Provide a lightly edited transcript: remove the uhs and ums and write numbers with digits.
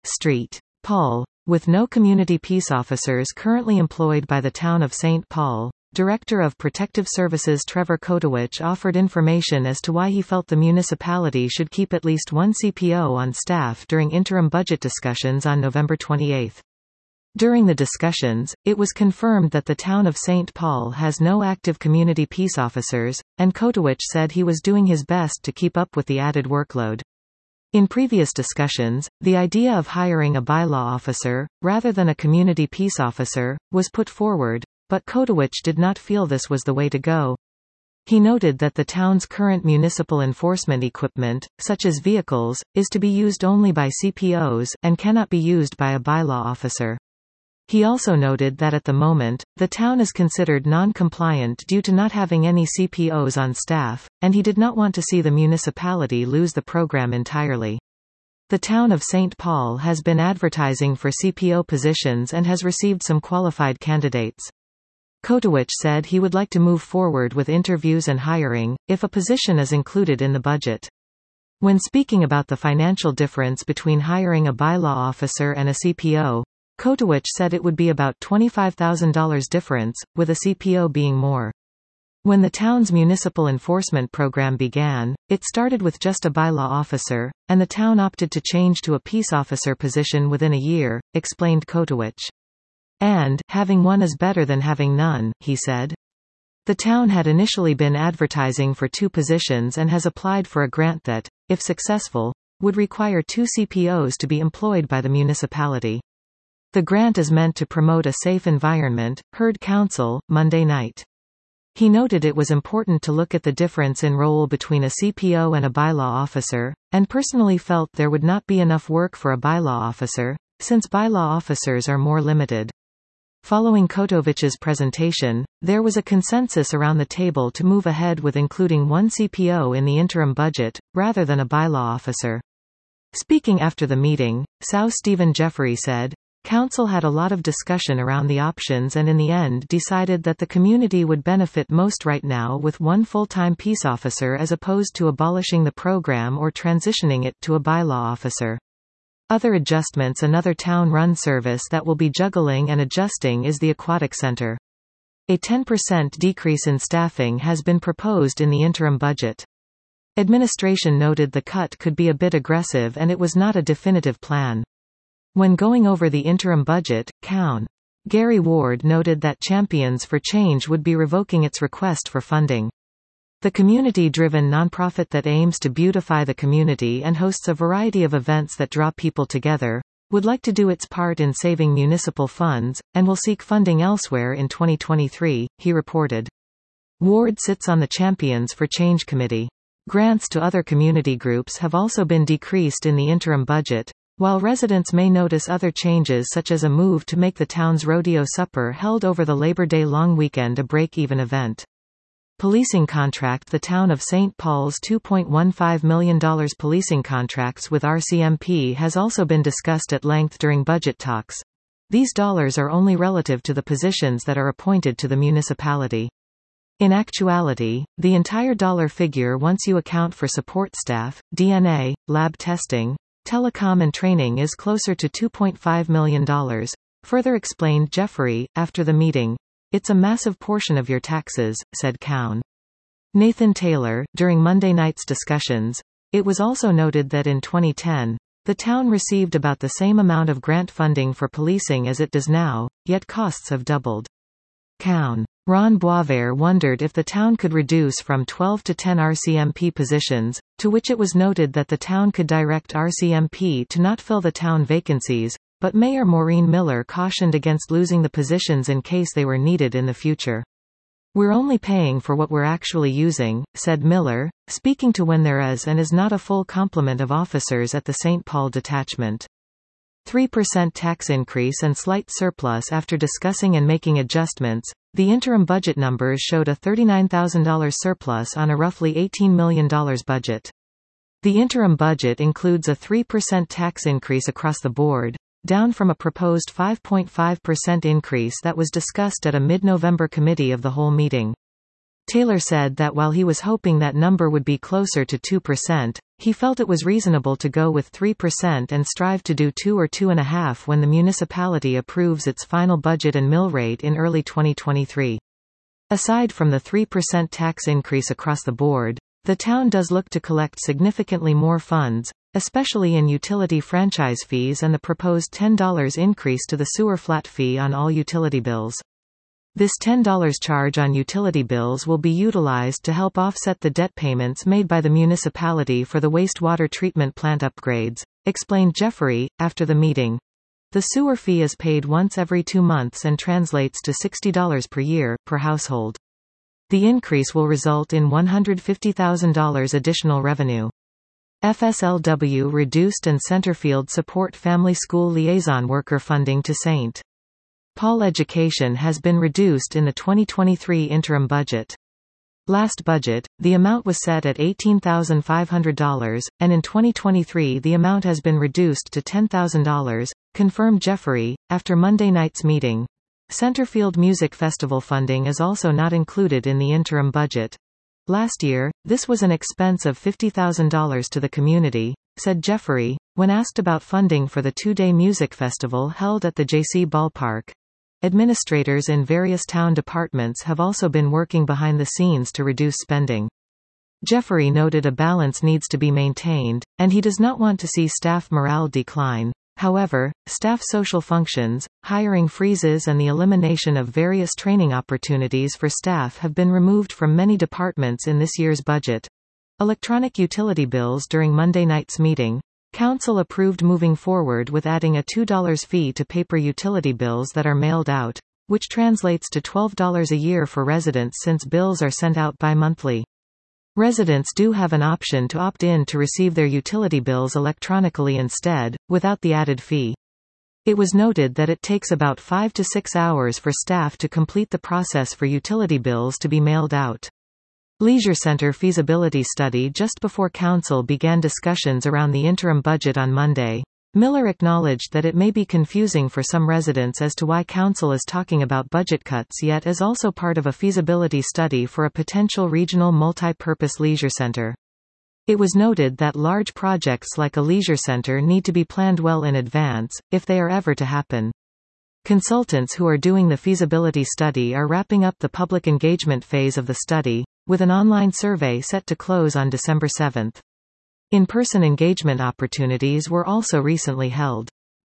St. Paul. With no community peace officers currently employed by the town of St. Paul, Director of Protective Services Trevor Kotowich offered information as to why he felt the municipality should keep at least one CPO on staff during interim budget discussions on November 28. During the discussions, it was confirmed that the town of St. Paul has no active community peace officers, and Kotowich said he was doing his best to keep up with the added workload. In previous discussions, the idea of hiring a bylaw officer, rather than a community peace officer, was put forward, but Kotowich did not feel this was the way to go. He noted that the town's current municipal enforcement equipment, such as vehicles, is to be used only by CPOs, and cannot be used by a bylaw officer. He also noted that at the moment, the town is considered non-compliant due to not having any CPOs on staff, and he did not want to see the municipality lose the program entirely. The town of St. Paul has been advertising for CPO positions and has received some qualified candidates. Kotowich said he would like to move forward with interviews and hiring, if a position is included in the budget. When speaking about the financial difference between hiring a bylaw officer and a CPO, Kotowich said it would be about $25,000 difference, with a CPO being more. When the town's municipal enforcement program began, it started with just a bylaw officer, and the town opted to change to a peace officer position within a year, explained Kotowich. And, having one is better than having none, he said. The town had initially been advertising for 2 positions and has applied for a grant that, if successful, would require 2 CPOs to be employed by the municipality. The grant is meant to promote a safe environment, heard Council, Monday night. He noted it was important to look at the difference in role between a CPO and a bylaw officer, and personally felt there would not be enough work for a bylaw officer, since bylaw officers are more limited. Following Kotovich's presentation, there was a consensus around the table to move ahead with including one CPO in the interim budget, rather than a bylaw officer. Speaking after the meeting, SAU Stephen Jeffrey said, Council had a lot of discussion around the options and in the end decided that the community would benefit most right now with one full-time peace officer as opposed to abolishing the program or transitioning it to a bylaw officer. Other adjustments. Another town-run service that will be juggling and adjusting is the Aquatic Center. A 10% decrease in staffing has been proposed in the interim budget. Administration noted the cut could be a bit aggressive and it was not a definitive plan. When going over the interim budget, Coun. Gary Ward noted that Champions for Change would be revoking its request for funding. The community-driven nonprofit that aims to beautify the community and hosts a variety of events that draw people together, would like to do its part in saving municipal funds, and will seek funding elsewhere in 2023, he reported. Ward sits on the Champions for Change Committee. Grants to other community groups have also been decreased in the interim budget, while residents may notice other changes such as a move to make the town's rodeo supper held over the Labor Day long weekend a break-even event. Policing contract. The town of St. Paul's $2.15 million policing contracts with RCMP has also been discussed at length during budget talks. These dollars are only relative to the positions that are appointed to the municipality. In actuality, the entire dollar figure once you account for support staff, DNA, lab testing, telecom and training is closer to $2.5 million, further explained Jeffrey, after the meeting. It's a massive portion of your taxes, said Coun. Nathan Taylor, during Monday night's discussions, it was also noted that in 2010, the town received about the same amount of grant funding for policing as it does now, yet costs have doubled. Coun. Ron Boisvert wondered if the town could reduce from 12 to 10 RCMP positions, to which it was noted that the town could direct RCMP to not fill the town vacancies, but Mayor Maureen Miller cautioned against losing the positions in case they were needed in the future. We're only paying for what we're actually using, said Miller, speaking to when there is and is not a full complement of officers at the St. Paul detachment. 3% tax increase and slight surplus. After discussing and making adjustments, the interim budget numbers showed a $39,000 surplus on a roughly $18 million budget. The interim budget includes a 3% tax increase across the board, down from a proposed 5.5% increase that was discussed at a mid-November committee of the whole meeting. Taylor said that while he was hoping that number would be closer to 2%, he felt it was reasonable to go with 3% and strive to do 2 or 2.5% when the municipality approves its final budget and mill rate in early 2023. Aside from the 3% tax increase across the board, the town does look to collect significantly more funds, especially in utility franchise fees and the proposed $10 increase to the sewer flat fee on all utility bills. This $10 charge on utility bills will be utilized to help offset the debt payments made by the municipality for the wastewater treatment plant upgrades, explained Jeffrey, after the meeting. The sewer fee is paid once every 2 months and translates to $60 per year, per household. The increase will result in $150,000 additional revenue. FSLW reduced and Centerfield support family school liaison worker funding to St. Paul education has been reduced in the 2023 interim budget. Last budget, the amount was set at $18,500, and in 2023 the amount has been reduced to $10,000, confirmed Jeffrey, after Monday night's meeting. Centerfield Music Festival funding is also not included in the interim budget. Last year, this was an expense of $50,000 to the community, said Jeffrey, when asked about funding for the 2-day music festival held at the JC Ballpark. Administrators in various town departments have also been working behind the scenes to reduce spending. Jeffrey noted a balance needs to be maintained, and he does not want to see staff morale decline. However, staff social functions, hiring freezes and the elimination of various training opportunities for staff have been removed from many departments in this year's budget. Electronic utility bills. During Monday night's meeting, Council approved moving forward with adding a $2 fee to paper utility bills that are mailed out, which translates to $12 a year for residents since bills are sent out bi-monthly. Residents do have an option to opt in to receive their utility bills electronically instead, without the added fee. It was noted that it takes about 5 to 6 hours for staff to complete the process for utility bills to be mailed out. Leisure Center feasibility study. Just before Council began discussions around the interim budget on Monday, Miller acknowledged that it may be confusing for some residents as to why Council is talking about budget cuts yet is also part of a feasibility study for a potential regional multi-purpose leisure center. It was noted that large projects like a leisure center need to be planned well in advance, if they are ever to happen. Consultants who are doing the feasibility study are wrapping up the public engagement phase of the study, with an online survey set to close on December 7. In-person engagement opportunities were also recently held.